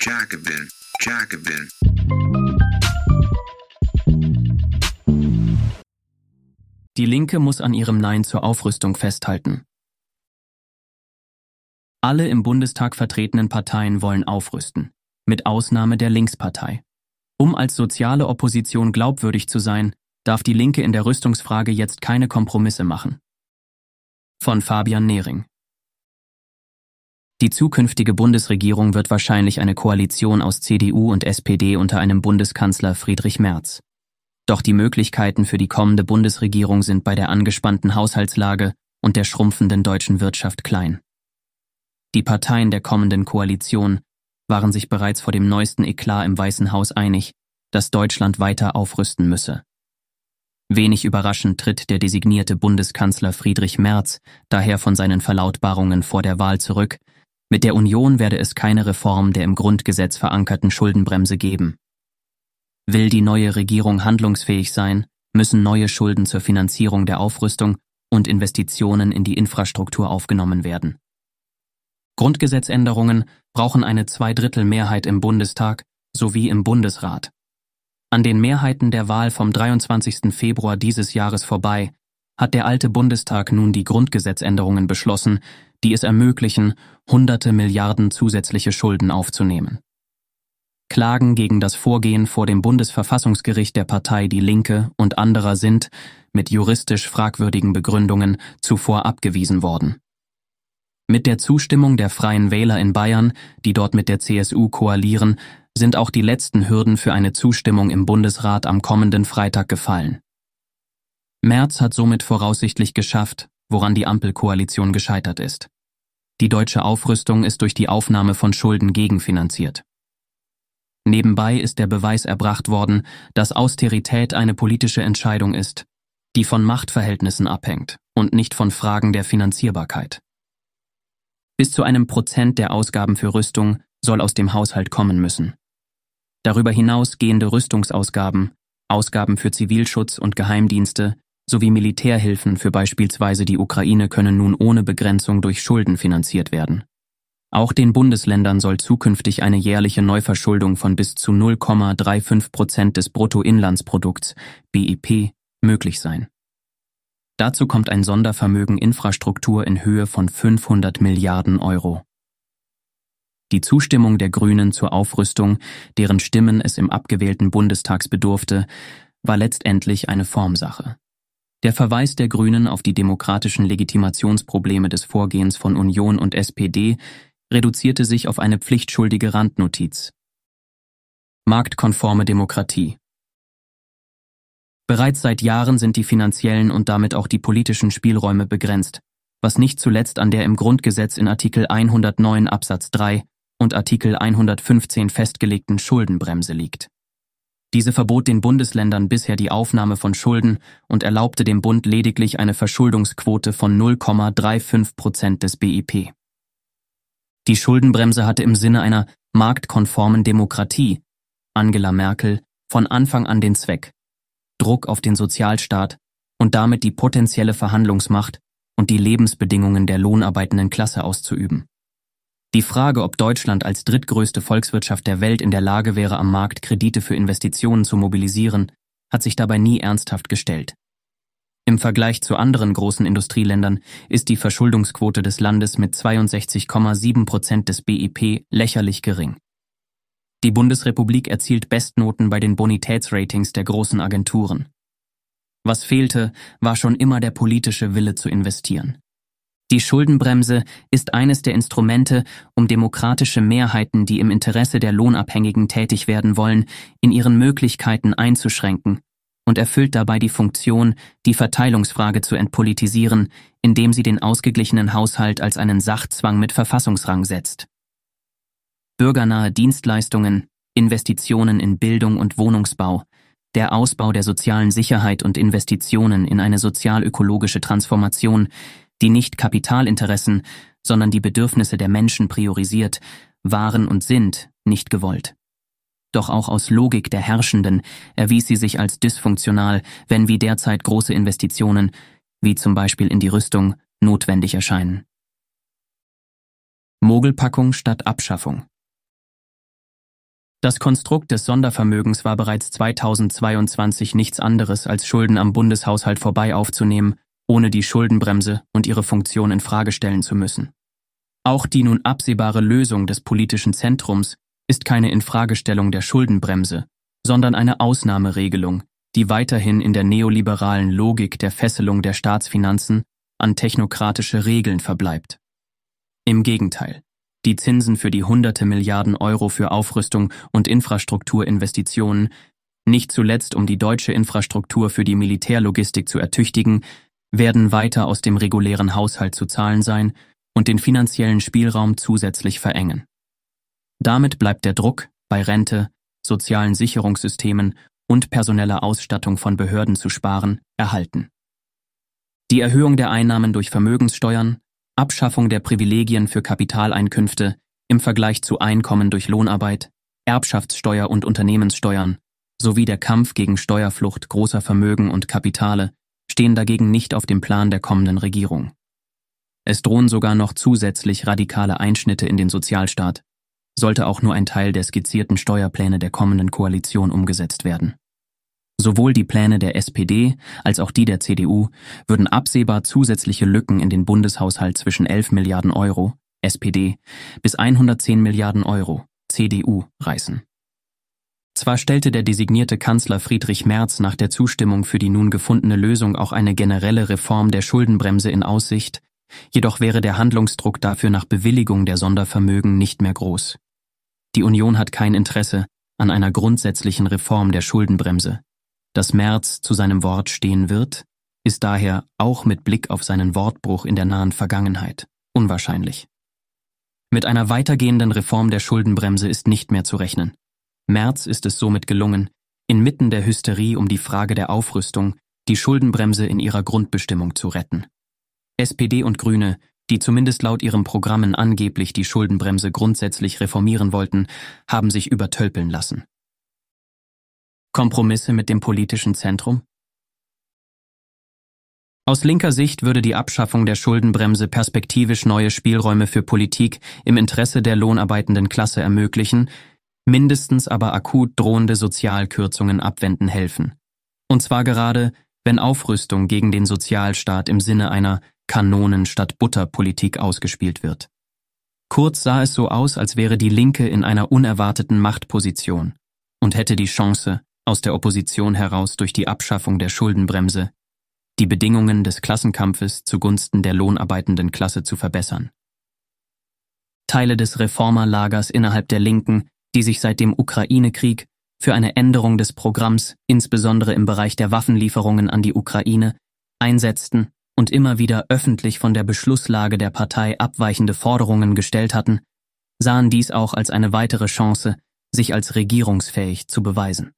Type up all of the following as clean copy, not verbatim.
Jacobin, Jacobin. Die Linke muss an ihrem Nein zur Aufrüstung festhalten. Alle im Bundestag vertretenen Parteien wollen aufrüsten, mit Ausnahme der Linkspartei. Um als soziale Opposition glaubwürdig zu sein, darf die Linke in der Rüstungsfrage jetzt keine Kompromisse machen. Von Fabian Nehring. Die zukünftige Bundesregierung wird wahrscheinlich eine Koalition aus CDU und SPD unter einem Bundeskanzler Friedrich Merz. Doch die Möglichkeiten für die kommende Bundesregierung sind bei der angespannten Haushaltslage und der schrumpfenden deutschen Wirtschaft klein. Die Parteien der kommenden Koalition waren sich bereits vor dem neuesten Eklat im Weißen Haus einig, dass Deutschland weiter aufrüsten müsse. Wenig überraschend tritt der designierte Bundeskanzler Friedrich Merz daher von seinen Verlautbarungen vor der Wahl zurück. Mit der Union werde es keine Reform der im Grundgesetz verankerten Schuldenbremse geben. Will die neue Regierung handlungsfähig sein, müssen neue Schulden zur Finanzierung der Aufrüstung und Investitionen in die Infrastruktur aufgenommen werden. Grundgesetzänderungen brauchen eine Zweidrittelmehrheit im Bundestag sowie im Bundesrat. An den Mehrheiten der Wahl vom 23. Februar dieses Jahres vorbei hat der alte Bundestag nun die Grundgesetzänderungen beschlossen, die es ermöglichen, hunderte Milliarden zusätzliche Schulden aufzunehmen. Klagen gegen das Vorgehen vor dem Bundesverfassungsgericht der Partei Die Linke und anderer sind, mit juristisch fragwürdigen Begründungen, zuvor abgewiesen worden. Mit der Zustimmung der Freien Wähler in Bayern, die dort mit der CSU koalieren, sind auch die letzten Hürden für eine Zustimmung im Bundesrat am kommenden Freitag gefallen. Merz hat somit voraussichtlich geschafft, woran die Ampelkoalition gescheitert ist. Die deutsche Aufrüstung ist durch die Aufnahme von Schulden gegenfinanziert. Nebenbei ist der Beweis erbracht worden, dass Austerität eine politische Entscheidung ist, die von Machtverhältnissen abhängt und nicht von Fragen der Finanzierbarkeit. Bis zu 1% der Ausgaben für Rüstung soll aus dem Haushalt kommen müssen. Darüber hinaus gehende Rüstungsausgaben, Ausgaben für Zivilschutz und Geheimdienste sowie Militärhilfen für beispielsweise die Ukraine können nun ohne Begrenzung durch Schulden finanziert werden. Auch den Bundesländern soll zukünftig eine jährliche Neuverschuldung von bis zu 0,35% des Bruttoinlandsprodukts, BIP, möglich sein. Dazu kommt ein Sondervermögen Infrastruktur in Höhe von 500 Milliarden Euro. Die Zustimmung der Grünen zur Aufrüstung, deren Stimmen es im abgewählten Bundestags bedurfte, war letztendlich eine Formsache. Der Verweis der Grünen auf die demokratischen Legitimationsprobleme des Vorgehens von Union und SPD reduzierte sich auf eine pflichtschuldige Randnotiz. Marktkonforme Demokratie. Bereits seit Jahren sind die finanziellen und damit auch die politischen Spielräume begrenzt, was nicht zuletzt an der im Grundgesetz in Artikel 109 Absatz 3 und Artikel 115 festgelegten Schuldenbremse liegt. Diese verbot den Bundesländern bisher die Aufnahme von Schulden und erlaubte dem Bund lediglich eine Verschuldungsquote von 0,35% des BIP. Die Schuldenbremse hatte im Sinne einer marktkonformen Demokratie, Angela Merkel, von Anfang an den Zweck, Druck auf den Sozialstaat und damit die potenzielle Verhandlungsmacht und die Lebensbedingungen der lohnarbeitenden Klasse auszuüben. Die Frage, ob Deutschland als drittgrößte Volkswirtschaft der Welt in der Lage wäre, am Markt Kredite für Investitionen zu mobilisieren, hat sich dabei nie ernsthaft gestellt. Im Vergleich zu anderen großen Industrieländern ist die Verschuldungsquote des Landes mit 62,7% des BIP lächerlich gering. Die Bundesrepublik erzielt Bestnoten bei den Bonitätsratings der großen Agenturen. Was fehlte, war schon immer der politische Wille zu investieren. Die Schuldenbremse ist eines der Instrumente, um demokratische Mehrheiten, die im Interesse der Lohnabhängigen tätig werden wollen, in ihren Möglichkeiten einzuschränken und erfüllt dabei die Funktion, die Verteilungsfrage zu entpolitisieren, indem sie den ausgeglichenen Haushalt als einen Sachzwang mit Verfassungsrang setzt. Bürgernahe Dienstleistungen, Investitionen in Bildung und Wohnungsbau, der Ausbau der sozialen Sicherheit und Investitionen in eine sozial-ökologische Transformation, die nicht Kapitalinteressen, sondern die Bedürfnisse der Menschen priorisiert, waren und sind nicht gewollt. Doch auch aus Logik der Herrschenden erwies sie sich als dysfunktional, wenn wie derzeit große Investitionen, wie zum Beispiel in die Rüstung, notwendig erscheinen. Mogelpackung statt Abschaffung. Das Konstrukt des Sondervermögens war bereits 2022 nichts anderes, als Schulden am Bundeshaushalt vorbei aufzunehmen, ohne die Schuldenbremse und ihre Funktion in Frage stellen zu müssen. Auch die nun absehbare Lösung des politischen Zentrums ist keine Infragestellung der Schuldenbremse, sondern eine Ausnahmeregelung, die weiterhin in der neoliberalen Logik der Fesselung der Staatsfinanzen an technokratische Regeln verbleibt. Im Gegenteil, die Zinsen für die hunderte Milliarden Euro für Aufrüstung und Infrastrukturinvestitionen, nicht zuletzt um die deutsche Infrastruktur für die Militärlogistik zu ertüchtigen, werden weiter aus dem regulären Haushalt zu zahlen sein und den finanziellen Spielraum zusätzlich verengen. Damit bleibt der Druck, bei Rente, sozialen Sicherungssystemen und personeller Ausstattung von Behörden zu sparen, erhalten. Die Erhöhung der Einnahmen durch Vermögenssteuern, Abschaffung der Privilegien für Kapitaleinkünfte im Vergleich zu Einkommen durch Lohnarbeit, Erbschaftssteuer und Unternehmenssteuern sowie der Kampf gegen Steuerflucht großer Vermögen und Kapitale stehen dagegen nicht auf dem Plan der kommenden Regierung. Es drohen sogar noch zusätzlich radikale Einschnitte in den Sozialstaat, sollte auch nur ein Teil der skizzierten Steuerpläne der kommenden Koalition umgesetzt werden. Sowohl die Pläne der SPD als auch die der CDU würden absehbar zusätzliche Lücken in den Bundeshaushalt zwischen 11 Milliarden Euro, SPD, bis 110 Milliarden Euro, CDU, reißen. Zwar stellte der designierte Kanzler Friedrich Merz nach der Zustimmung für die nun gefundene Lösung auch eine generelle Reform der Schuldenbremse in Aussicht, jedoch wäre der Handlungsdruck dafür nach Bewilligung der Sondervermögen nicht mehr groß. Die Union hat kein Interesse an einer grundsätzlichen Reform der Schuldenbremse. Dass Merz zu seinem Wort stehen wird, ist daher auch mit Blick auf seinen Wortbruch in der nahen Vergangenheit unwahrscheinlich. Mit einer weitergehenden Reform der Schuldenbremse ist nicht mehr zu rechnen. Merz ist es somit gelungen, inmitten der Hysterie um die Frage der Aufrüstung die Schuldenbremse in ihrer Grundbestimmung zu retten. SPD und Grüne, die zumindest laut ihren Programmen angeblich die Schuldenbremse grundsätzlich reformieren wollten, haben sich übertölpeln lassen. Kompromisse mit dem politischen Zentrum? Aus linker Sicht würde die Abschaffung der Schuldenbremse perspektivisch neue Spielräume für Politik im Interesse der lohnarbeitenden Klasse ermöglichen, mindestens aber akut drohende Sozialkürzungen abwenden helfen. Und zwar gerade, wenn Aufrüstung gegen den Sozialstaat im Sinne einer Kanonen-statt-Butter-Politik ausgespielt wird. Kurz sah es so aus, als wäre die Linke in einer unerwarteten Machtposition und hätte die Chance, aus der Opposition heraus durch die Abschaffung der Schuldenbremse die Bedingungen des Klassenkampfes zugunsten der lohnarbeitenden Klasse zu verbessern. Teile des Reformerlagers innerhalb der Linken, die sich seit dem Ukraine-Krieg für eine Änderung des Programms, insbesondere im Bereich der Waffenlieferungen an die Ukraine, einsetzten und immer wieder öffentlich von der Beschlusslage der Partei abweichende Forderungen gestellt hatten, sahen dies auch als eine weitere Chance, sich als regierungsfähig zu beweisen.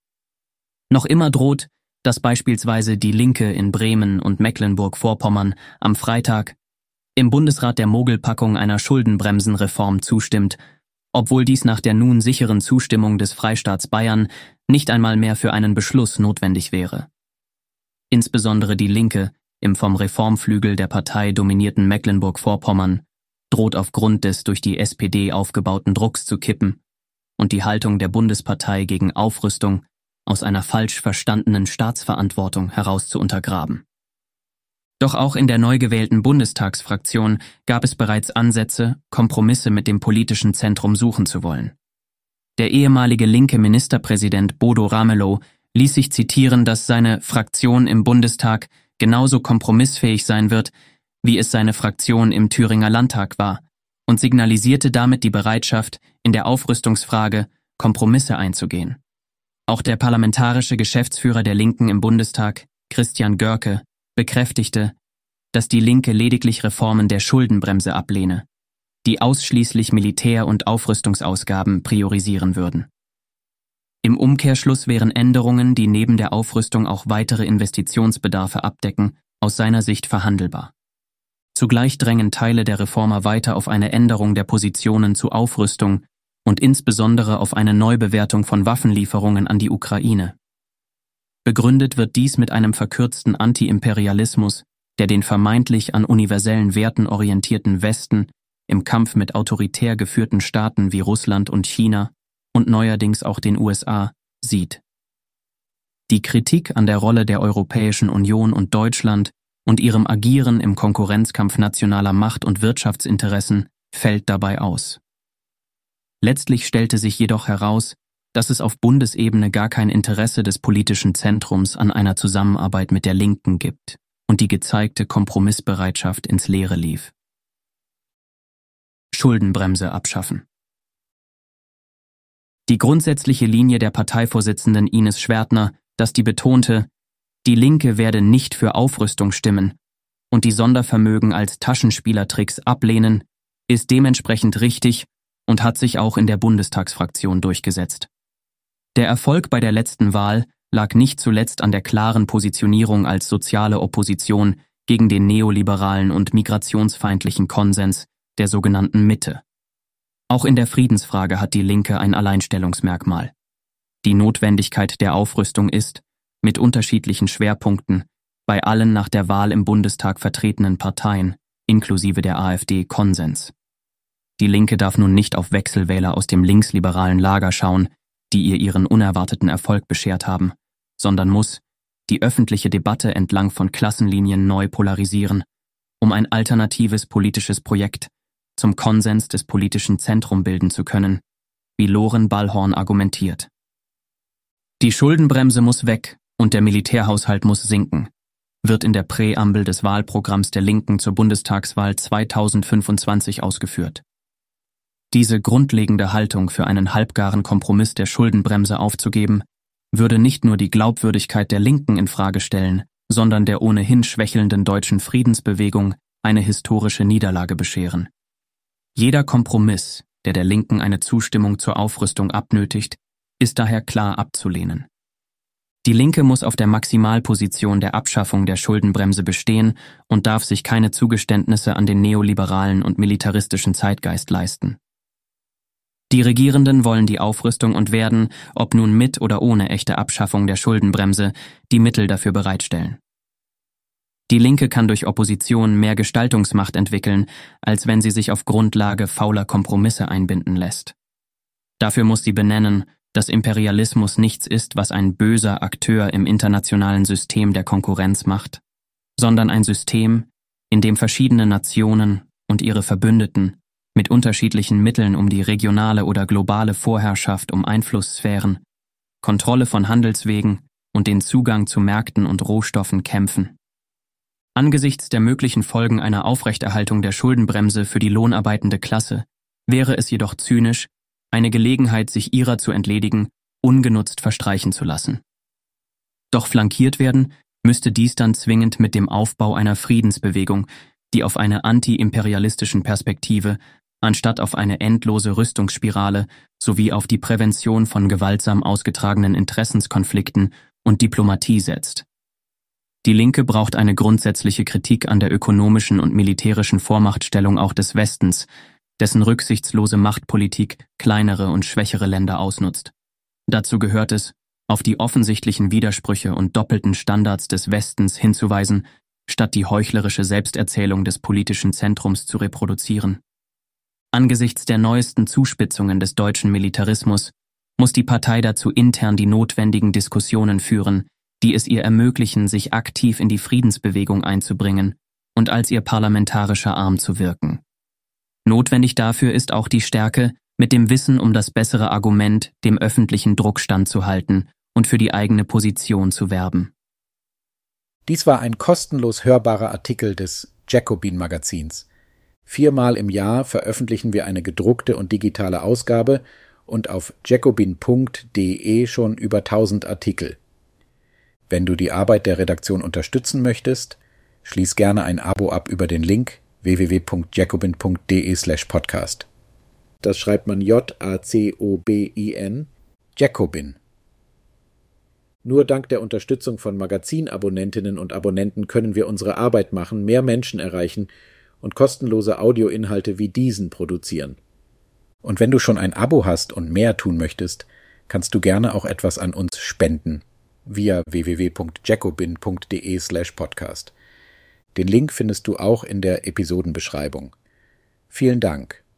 Noch immer droht, dass beispielsweise die Linke in Bremen und Mecklenburg-Vorpommern am Freitag im Bundesrat der Mogelpackung einer Schuldenbremsenreform zustimmt, obwohl dies nach der nun sicheren Zustimmung des Freistaats Bayern nicht einmal mehr für einen Beschluss notwendig wäre. Insbesondere die Linke im vom Reformflügel der Partei dominierten Mecklenburg-Vorpommern droht aufgrund des durch die SPD aufgebauten Drucks zu kippen und die Haltung der Bundespartei gegen Aufrüstung aus einer falsch verstandenen Staatsverantwortung heraus zu untergraben. Doch auch in der neu gewählten Bundestagsfraktion gab es bereits Ansätze, Kompromisse mit dem politischen Zentrum suchen zu wollen. Der ehemalige linke Ministerpräsident Bodo Ramelow ließ sich zitieren, dass seine Fraktion im Bundestag genauso kompromissfähig sein wird, wie es seine Fraktion im Thüringer Landtag war, und signalisierte damit die Bereitschaft, in der Aufrüstungsfrage Kompromisse einzugehen. Auch der parlamentarische Geschäftsführer der Linken im Bundestag, Christian Görke, bekräftigte, dass die Linke lediglich Reformen der Schuldenbremse ablehne, die ausschließlich Militär- und Aufrüstungsausgaben priorisieren würden. Im Umkehrschluss wären Änderungen, die neben der Aufrüstung auch weitere Investitionsbedarfe abdecken, aus seiner Sicht verhandelbar. Zugleich drängen Teile der Reformer weiter auf eine Änderung der Positionen zu Aufrüstung und insbesondere auf eine Neubewertung von Waffenlieferungen an die Ukraine. Begründet wird dies mit einem verkürzten Anti-Imperialismus, der den vermeintlich an universellen Werten orientierten Westen im Kampf mit autoritär geführten Staaten wie Russland und China und neuerdings auch den USA sieht. Die Kritik an der Rolle der Europäischen Union und Deutschland und ihrem Agieren im Konkurrenzkampf nationaler Macht- und Wirtschaftsinteressen fällt dabei aus. Letztlich stellte sich jedoch heraus, dass es auf Bundesebene gar kein Interesse des politischen Zentrums an einer Zusammenarbeit mit der Linken gibt und die gezeigte Kompromissbereitschaft ins Leere lief. Schuldenbremse abschaffen. Die grundsätzliche Linie der Parteivorsitzenden Ines Schwertner, dass die betonte, die Linke werde nicht für Aufrüstung stimmen und die Sondervermögen als Taschenspielertricks ablehnen, ist dementsprechend richtig und hat sich auch in der Bundestagsfraktion durchgesetzt. Der Erfolg bei der letzten Wahl lag nicht zuletzt an der klaren Positionierung als soziale Opposition gegen den neoliberalen und migrationsfeindlichen Konsens der sogenannten Mitte. Auch in der Friedensfrage hat die Linke ein Alleinstellungsmerkmal. Die Notwendigkeit der Aufrüstung ist, mit unterschiedlichen Schwerpunkten, bei allen nach der Wahl im Bundestag vertretenen Parteien, inklusive der AfD, Konsens. Die Linke darf nun nicht auf Wechselwähler aus dem linksliberalen Lager schauen, die ihr ihren unerwarteten Erfolg beschert haben, sondern muss die öffentliche Debatte entlang von Klassenlinien neu polarisieren, um ein alternatives politisches Projekt zum Konsens des politischen Zentrums bilden zu können, wie Loren Ballhorn argumentiert. Die Schuldenbremse muss weg und der Militärhaushalt muss sinken, wird in der Präambel des Wahlprogramms der Linken zur Bundestagswahl 2025 ausgeführt. Diese grundlegende Haltung für einen halbgaren Kompromiss der Schuldenbremse aufzugeben, würde nicht nur die Glaubwürdigkeit der Linken in Frage stellen, sondern der ohnehin schwächelnden deutschen Friedensbewegung eine historische Niederlage bescheren. Jeder Kompromiss, der Linken eine Zustimmung zur Aufrüstung abnötigt, ist daher klar abzulehnen. Die Linke muss auf der Maximalposition der Abschaffung der Schuldenbremse bestehen und darf sich keine Zugeständnisse an den neoliberalen und militaristischen Zeitgeist leisten. Die Regierenden wollen die Aufrüstung und werden, ob nun mit oder ohne echte Abschaffung der Schuldenbremse, die Mittel dafür bereitstellen. Die Linke kann durch Opposition mehr Gestaltungsmacht entwickeln, als wenn sie sich auf Grundlage fauler Kompromisse einbinden lässt. Dafür muss sie benennen, dass Imperialismus nichts ist, was ein böser Akteur im internationalen System der Konkurrenz macht, sondern ein System, in dem verschiedene Nationen und ihre Verbündeten mit unterschiedlichen Mitteln um die regionale oder globale Vorherrschaft um Einflusssphären, Kontrolle von Handelswegen und den Zugang zu Märkten und Rohstoffen kämpfen. Angesichts der möglichen Folgen einer Aufrechterhaltung der Schuldenbremse für die lohnarbeitende Klasse wäre es jedoch zynisch, eine Gelegenheit, sich ihrer zu entledigen, ungenutzt verstreichen zu lassen. Doch flankiert werden müsste dies dann zwingend mit dem Aufbau einer Friedensbewegung, die auf eine anti-imperialistischen Perspektive anstatt auf eine endlose Rüstungsspirale sowie auf die Prävention von gewaltsam ausgetragenen Interessenskonflikten und Diplomatie setzt. Die Linke braucht eine grundsätzliche Kritik an der ökonomischen und militärischen Vormachtstellung auch des Westens, dessen rücksichtslose Machtpolitik kleinere und schwächere Länder ausnutzt. Dazu gehört es, auf die offensichtlichen Widersprüche und doppelten Standards des Westens hinzuweisen, statt die heuchlerische Selbsterzählung des politischen Zentrums zu reproduzieren. Angesichts der neuesten Zuspitzungen des deutschen Militarismus muss die Partei dazu intern die notwendigen Diskussionen führen, die es ihr ermöglichen, sich aktiv in die Friedensbewegung einzubringen und als ihr parlamentarischer Arm zu wirken. Notwendig dafür ist auch die Stärke, mit dem Wissen um das bessere Argument dem öffentlichen Druck standzuhalten und für die eigene Position zu werben. Dies war ein kostenlos hörbarer Artikel des Jacobin-Magazins. 4-mal im Jahr veröffentlichen wir eine gedruckte und digitale Ausgabe und auf jacobin.de schon über 1000 Artikel. Wenn du die Arbeit der Redaktion unterstützen möchtest, schließ gerne ein Abo ab über den Link www.jacobin.de/podcast. Das schreibt man Jacobin, Jacobin. Nur dank der Unterstützung von Magazinabonnentinnen und Abonnenten können wir unsere Arbeit machen, mehr Menschen erreichen und kostenlose Audioinhalte wie diesen produzieren. Und wenn du schon ein Abo hast und mehr tun möchtest, kannst du gerne auch etwas an uns spenden via www.jacobin.de/podcast. Den Link findest du auch in der Episodenbeschreibung. Vielen Dank.